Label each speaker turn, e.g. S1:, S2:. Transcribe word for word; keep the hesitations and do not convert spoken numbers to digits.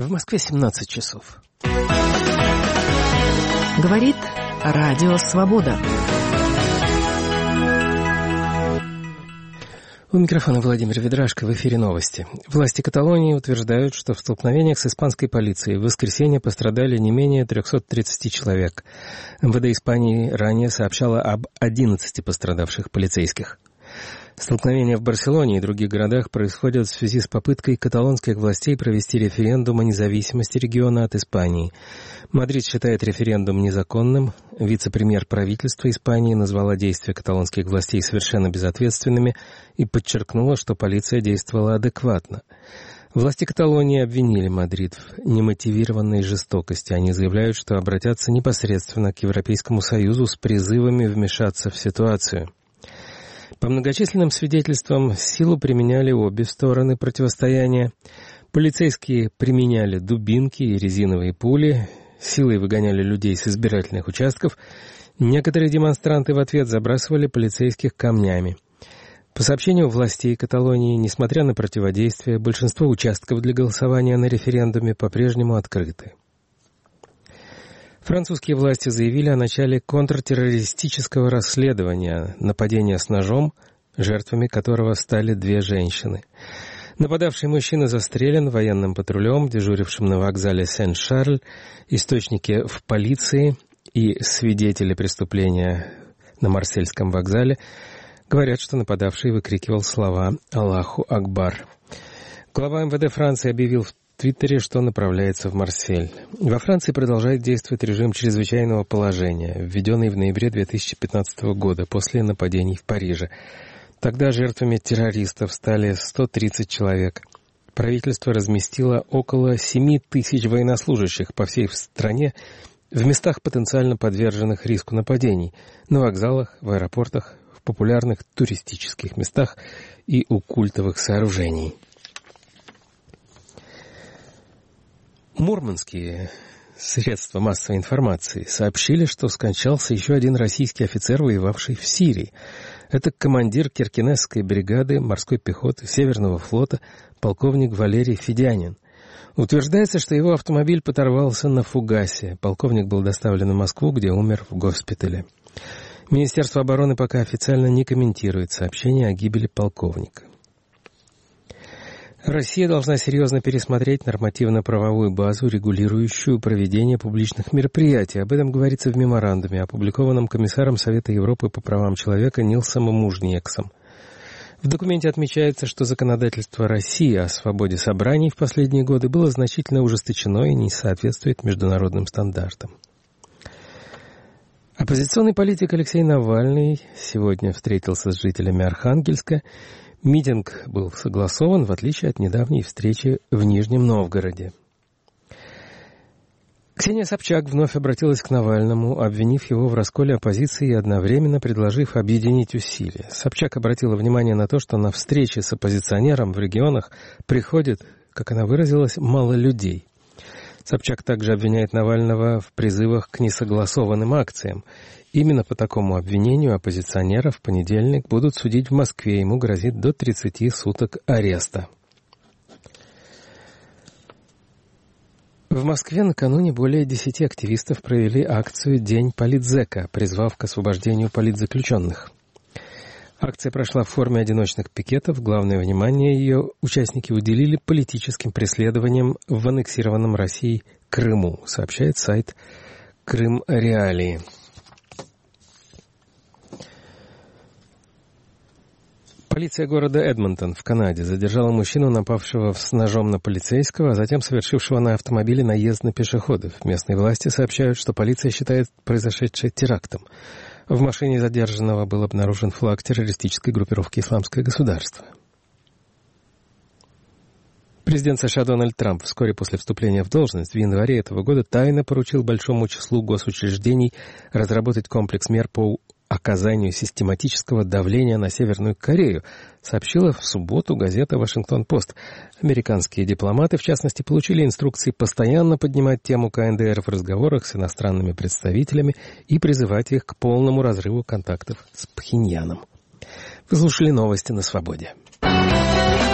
S1: В Москве семнадцать часов.
S2: Говорит Радио Свобода.
S1: У микрофона Владимир Ведрашко, в эфире новости. Власти Каталонии утверждают, что в столкновениях с испанской полицией в воскресенье пострадали не менее триста тридцать человек. эм вэ дэ Испании ранее сообщало об одиннадцати пострадавших полицейских. Столкновения в Барселоне и других городах происходят в связи с попыткой каталонских властей провести референдум о независимости региона от Испании. Мадрид считает референдум незаконным. Вице-премьер правительства Испании назвала действия каталонских властей совершенно безответственными и подчеркнула, что полиция действовала адекватно. Власти Каталонии обвинили Мадрид в немотивированной жестокости. Они заявляют, что обратятся непосредственно к Европейскому Союзу с призывами вмешаться в ситуацию. По многочисленным свидетельствам, силу применяли обе стороны противостояния. Полицейские применяли дубинки и резиновые пули, силой выгоняли людей с избирательных участков. Некоторые демонстранты в ответ забрасывали полицейских камнями. По сообщению властей Каталонии, несмотря на противодействие, большинство участков для голосования на референдуме по-прежнему открыты. Французские власти заявили о начале контртеррористического расследования нападения с ножом, жертвами которого стали две женщины. Нападавший мужчина застрелен военным патрулем, дежурившим на вокзале Сен-Шарль. Источники в полиции и свидетели преступления на Марсельском вокзале говорят, что нападавший выкрикивал слова «Аллаху Акбар». Глава эм вэ дэ Франции объявил в В Твиттере, что направляется в Марсель. Во Франции продолжает действовать режим чрезвычайного положения, введенный в ноябре две тысячи пятнадцатого года после нападений в Париже. Тогда жертвами террористов стали сто тридцать человек. Правительство разместило около семь тысяч военнослужащих по всей стране в местах, потенциально подверженных риску нападений, на вокзалах, в аэропортах, в популярных туристических местах и у культовых сооружений. Мурманские средства массовой информации сообщили, что скончался еще один российский офицер, воевавший в Сирии. Это командир Киркенесской бригады морской пехоты Северного флота, полковник Валерий Федянин. Утверждается, что его автомобиль подорвался на фугасе. Полковник был доставлен в Москву, где умер в госпитале. Министерство обороны пока официально не комментирует сообщение о гибели полковника. Россия должна серьезно пересмотреть нормативно-правовую базу, регулирующую проведение публичных мероприятий. Об этом говорится в меморандуме, опубликованном комиссаром Совета Европы по правам человека Нилсом Мужниексом. В документе отмечается, что законодательство России о свободе собраний в последние годы было значительно ужесточено и не соответствует международным стандартам. Оппозиционный политик Алексей Навальный сегодня встретился с жителями Архангельска. Митинг был согласован, в отличие от недавней встречи в Нижнем Новгороде. Ксения Собчак вновь обратилась к Навальному, обвинив его в расколе оппозиции и одновременно предложив объединить усилия. Собчак обратила внимание на то, что на встречи с оппозиционером в регионах приходит, как она выразилась, мало людей. Собчак также обвиняет Навального в призывах к несогласованным акциям. Именно по такому обвинению оппозиционера в понедельник будут судить в Москве. Ему грозит до тридцати суток ареста. В Москве накануне более десяти активистов провели акцию «День политзека», призвав к освобождению политзаключенных. Акция прошла в форме одиночных пикетов. Главное внимание ее участники уделили политическим преследованиям в аннексированном Россией Крыму, сообщает сайт «Крым Реалии». Полиция города Эдмонтон в Канаде задержала мужчину, напавшего с ножом на полицейского, а затем совершившего на автомобиле наезд на пешеходов. Местные власти сообщают, что полиция считает произошедшее терактом. В машине задержанного был обнаружен флаг террористической группировки «Исламское государство». Президент США Дональд Трамп вскоре после вступления в должность в январе этого года тайно поручил большому числу госучреждений разработать комплекс мер по оказанию систематического давления на Северную Корею, сообщила в субботу газета «Вашингтон-Пост». Американские дипломаты, в частности, получили инструкции постоянно поднимать тему ка эн дэ эр в разговорах с иностранными представителями и призывать их к полному разрыву контактов с Пхеньяном. Вы слушали новости на Свободе.